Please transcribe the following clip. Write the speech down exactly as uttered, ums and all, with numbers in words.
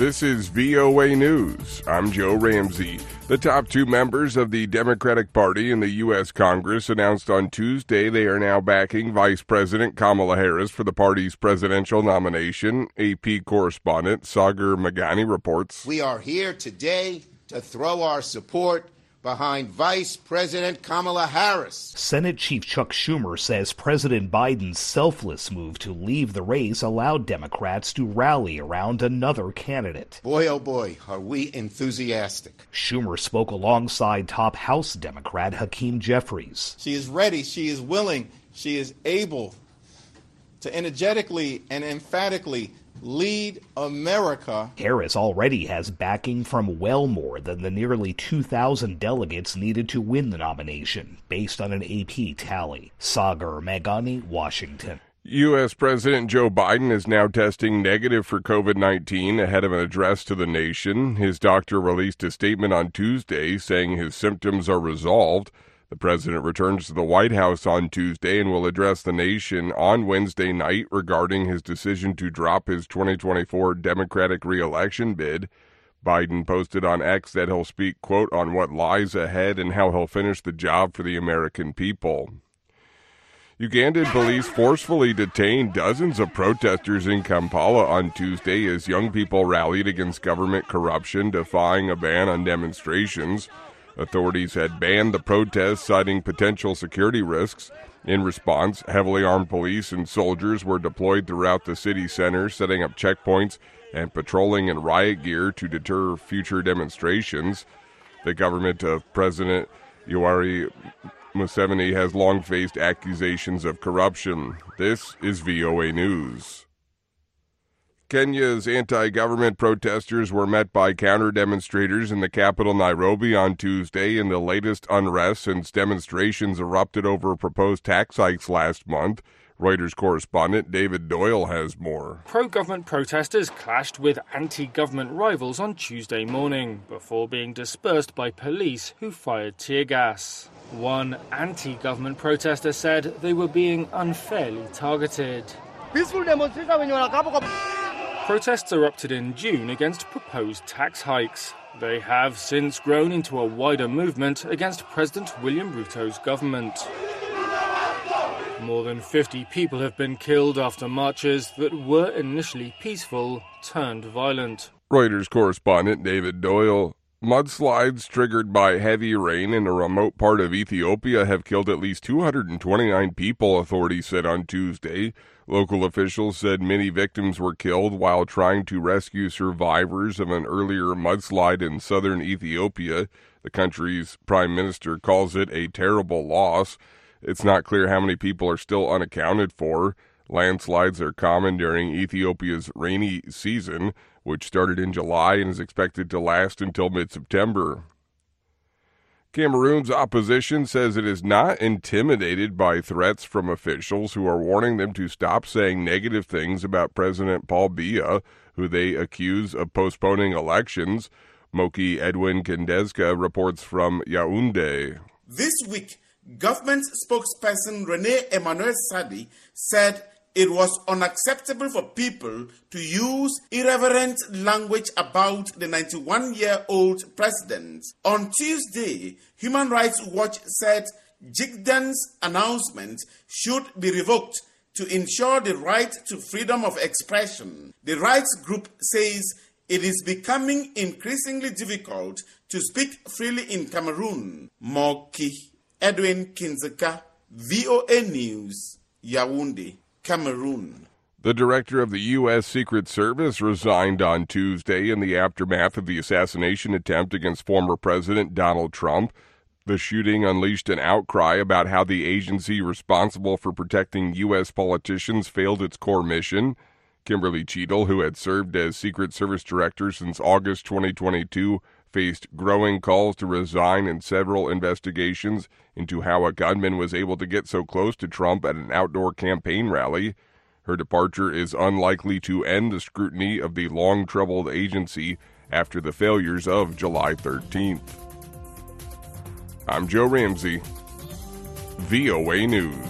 This is V O A News. I'm Joe Ramsey. The top two members of the Democratic Party in the U S Congress announced on Tuesday they are now backing Vice President Kamala Harris for the party's presidential nomination. A P correspondent Sagar Meghani reports. We are here today to throw our support behind Vice President Kamala Harris. Senate Chief Chuck Schumer says President Biden's selfless move to leave the race allowed Democrats to rally around another candidate. Boy, oh boy, are we enthusiastic. Schumer spoke alongside top House Democrat Hakeem Jeffries. She is ready, she is willing, she is able to energetically and emphatically lead America. Harris already has backing from well more than the nearly two thousand delegates needed to win the nomination, based on an A P tally. Sagar Meghani, Washington. U S. President Joe Biden is now testing negative for covid nineteen ahead of an address to the nation. His doctor released a statement on Tuesday saying his symptoms are resolved. The president returns to the White House on Tuesday and will address the nation on Wednesday night regarding his decision to drop his twenty twenty-four Democratic re-election bid. Biden posted on X that he'll speak, quote, on what lies ahead and how he'll finish the job for the American people. Ugandan police forcefully detained dozens of protesters in Kampala on Tuesday as young people rallied against government corruption, defying a ban on demonstrations. Authorities had banned the protests, citing potential security risks. In response, heavily armed police and soldiers were deployed throughout the city center, setting up checkpoints and patrolling in riot gear to deter future demonstrations. The government of President Yoweri Museveni has long faced accusations of corruption. This is V O A News. Kenya's anti-government protesters were met by counter-demonstrators in the capital Nairobi on Tuesday in the latest unrest since demonstrations erupted over proposed tax hikes last month. Reuters correspondent David Doyle has more. Pro-government protesters clashed with anti-government rivals on Tuesday morning before being dispersed by police who fired tear gas. One anti-government protester said they were being unfairly targeted. Peaceful demonstration when you are Protests erupted in June against proposed tax hikes. They have since grown into a wider movement against President William Ruto's government. More than fifty people have been killed after marches that were initially peaceful turned violent. Reuters correspondent David Doyle. Mudslides triggered by heavy rain in a remote part of Ethiopia have killed at least two hundred twenty-nine people, authorities said on Tuesday. Local officials said many victims were killed while trying to rescue survivors of an earlier mudslide in southern Ethiopia. The country's prime minister calls it a terrible loss. It's not clear how many people are still unaccounted for. Landslides are common during Ethiopia's rainy season, which started in July and is expected to last until mid-September. Cameroon's opposition says it is not intimidated by threats from officials who are warning them to stop saying negative things about President Paul Biya, who they accuse of postponing elections. Moki Edwin Kendezka reports from Yaoundé. This week, government spokesperson Rene Emmanuel Sadi said it was unacceptable for people to use irreverent language about the ninety-one-year-old president. On Tuesday, Human Rights Watch said Jigdan's announcement should be revoked to ensure the right to freedom of expression. The rights group says it is becoming increasingly difficult to speak freely in Cameroon. Moki Edwin Kinzeka, V O A News, Yaoundé, Cameroon. The director of the U S. Secret Service resigned on Tuesday in the aftermath of the assassination attempt against former President Donald Trump. The shooting unleashed an outcry about how the agency responsible for protecting U S politicians failed its core mission. Kimberly Cheadle, who had served as Secret Service director since August twenty twenty-two, faced growing calls to resign in several investigations into how a gunman was able to get so close to Trump at an outdoor campaign rally. Her departure is unlikely to end the scrutiny of the long-troubled agency after the failures of July thirteenth. I'm Joe Ramsey, V O A News.